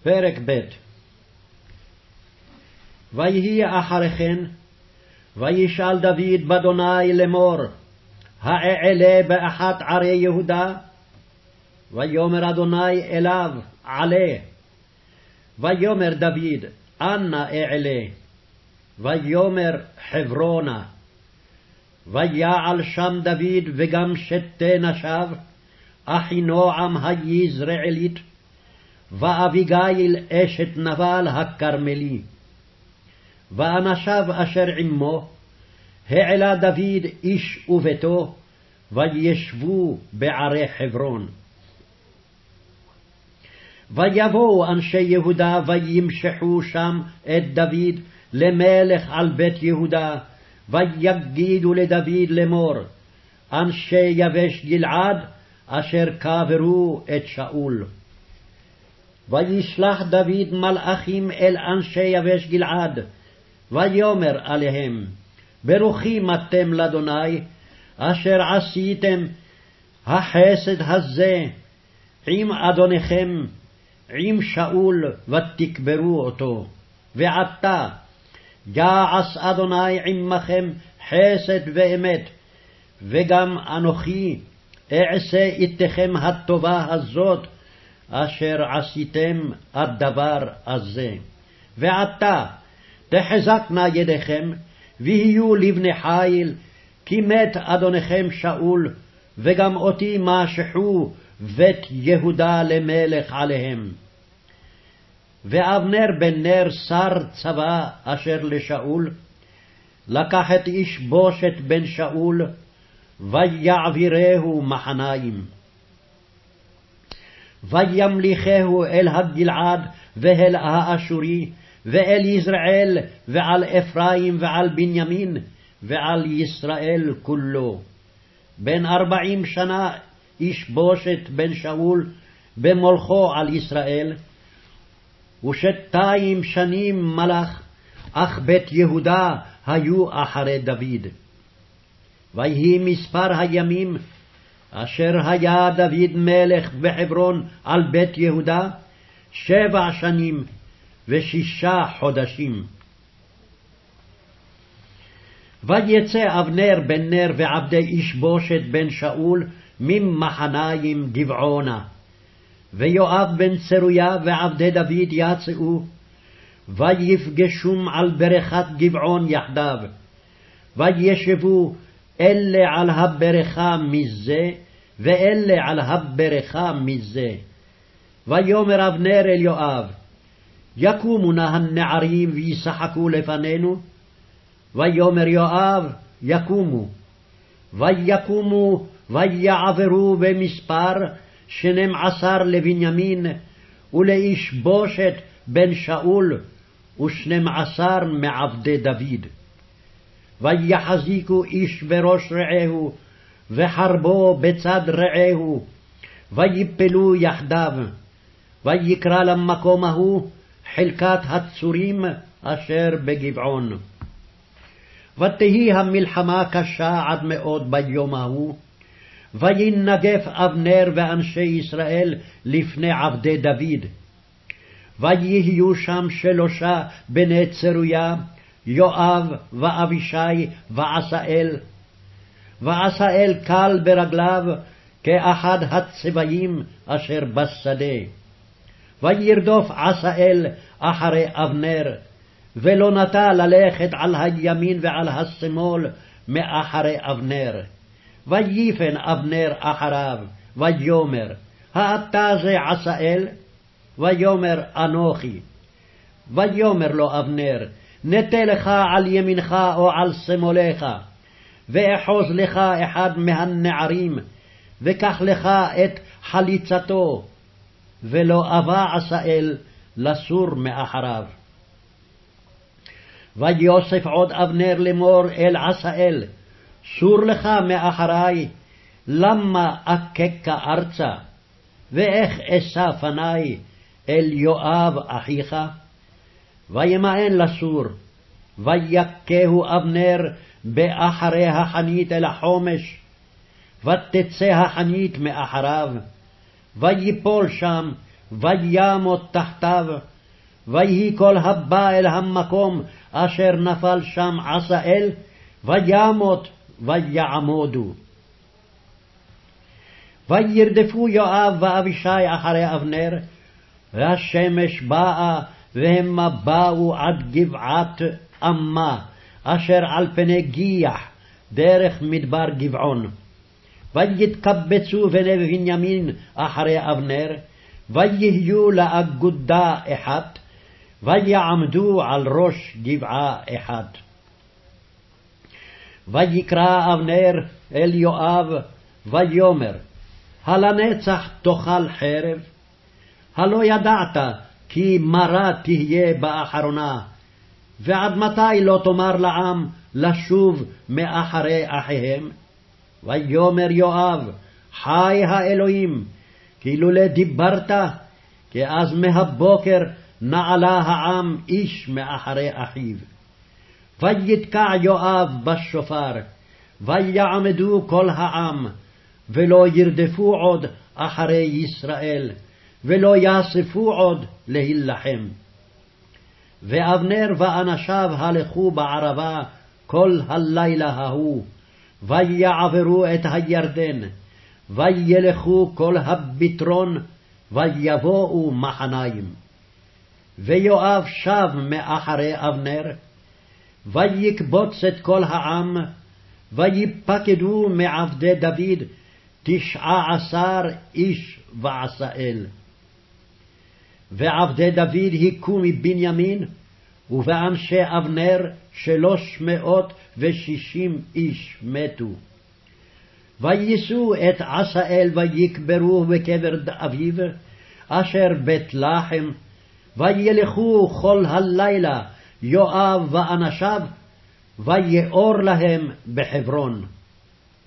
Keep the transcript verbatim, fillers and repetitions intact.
פרק ב'. ויהי אחרי כן, וישאל דוד באדוני לאמור, האעלה באחת ערי יהודה? ויאמר אדוני אליו, עלה. ויאמר דוד, אנה אעלה? ויאמר חברונה. ויעל שם דוד וגם שתי נשיו, אחינועם היזרעאלית, ואביגיל אשת נבל הכרמלי. ואנשיו אשר עמו, העלה דוד איש וביתו, וישבו בערי חברון. ויבואו אנשי יהודה וימשחו שם את דוד למלך על בית יהודה, ויגידו לדוד לאמור, אנשי יבש גלעד אשר קברו את שאול. וישלח דוד מלאכים אל אנשי יבש גלעד, ויאמר עליהם, ברוכים אתם לאדוני, אשר עשיתם החסד הזה עם אדוניכם, עם שאול, ותקברו אותו. ועתה יעש אדוני עמכם חסד ואמת, וגם אנוכי אעשה איתכם הטובה הזאת, אשר עשיתם הדבר הזה. ועתה תחזקנה ידיכם, ויהיו לבני חיל, כי מת אדוניכם שאול, וגם אותי משחו בית יהודה למלך עליהם. ואבנר בן נר שר צבא אשר לשאול, לקח את איש בושת בן שאול, ויעבירהו מחניים. וימליכהו אל הגלעד ואל האשורי, ואל יזרעאל, ועל אפרים ועל בנימין, ועל ישראל כולו. בן ארבעים שנה איש בושת בן שאול במולכו על ישראל, ושתיים שנים מלך, אך בית יהודה היו אחרי דוד. ויהי מספר הימים אשר היה דוד מלך בחברון על בית יהודה, שבע שנים ושישה חודשים. ויצא אבנר בן נר ועבדי איש בושת בן שאול ממחניים גבעונה, ויואב בן צרויה ועבדי דוד יצאו, ויפגשום על ברכת גבעון יחדיו, וישבו אלה על הברכה מזה, ואלה על הברכה מזה. ויאמר אבנר אל יואב, יקומו נא הנערים וישחקו לפנינו? ויאמר יואב, יקומו. ויקומו ויעברו במספר שנים עשר לבנימין, ולאיש בושת בן שאול, ושנים עשר מעבדי דוד. ויחזיקו איש בראש רעהו, וחרבו בצד רעהו, ויפלו יחדיו. ויקרא למקום ההוא חלקת הצורים אשר בגבעון. ותהי המלחמה קשה עד מאוד ביום ההוא, וינגף אבנר ואנשי ישראל לפני עבדי דוד. ויהיו שם שלושה בני צרויה, יואב ואבישי ועשאל. ועשאל קל ברגליו כאחד הצבעים אשר בשדה. וירדוף עשאל אחרי אבנר, ולא נטה ללכת על הימין ועל השמאל מאחרי אבנר. ויפן אבנר אחריו, ויאמר, האתה זה עשאל? ויאמר, אנוכי. ויאמר לו אבנר, נטה לך על ימינך או על שמאלך, ואחוז לך אחד מהנערים, וקח לך את חליצתו. ולא אבה עשאל לסור מאחריו. ויוסף עוד אבנר לאמור אל עשאל, סור לך מאחרי, למה אככה ארצה? ואיך אשא פני אל יואב אחיך? וימאן לסור, ויכהו אבנר באחרי החנית אל החומש, ותצא החנית מאחריו, ויפול שם, וימות תחתיו, ויהי כל הבא אל המקום אשר נפל שם עשאל, וימות ויעמודו. וירדפו יואב ואבישי אחרי אבנר, והשמש באה, והמה באו עד גבעת אמה, אשר על פני גיח, דרך מדבר גבעון. ויתקבצו בני בנימין אחרי אבנר, ויהיו לאגודה אחת, ויעמדו על ראש גבעה אחת. ויקרא אבנר אל יואב, ויאמר, הלנצח תאכל חרב? הלא ידעת כי מרה תהיה באחרונה, ועד מתי לא תאמר לעם לשוב מאחרי אחיהם? ויאמר יואב, חי האלוהים, כי לולא דיברת, כי אז מהבוקר נעלה העם איש מאחרי אחיו. ויתקע יואב בשופר, ויעמדו כל העם, ולא ירדפו עוד אחרי ישראל, ולא יאספו עוד להילחם. ואבנר ואנשיו הלכו בערבה כל הלילה ההוא, ויעברו את הירדן, וילכו כל הביטרון, ויבואו מחניים. ויואב שב מאחרי אבנר, ויקבוץ את כל העם, ויפקדו מעבדי דוד תשעה עשר איש ועשאל. ועבדי דוד היכו מבנימין, ובאנשי אבנר שלוש מאות ושישים איש מתו. ויישאו את עשאל ויקברוה בקבר אביו, אשר בית לחם, וילכו כל הלילה יואב ואנשיו, ויאור להם בחברון.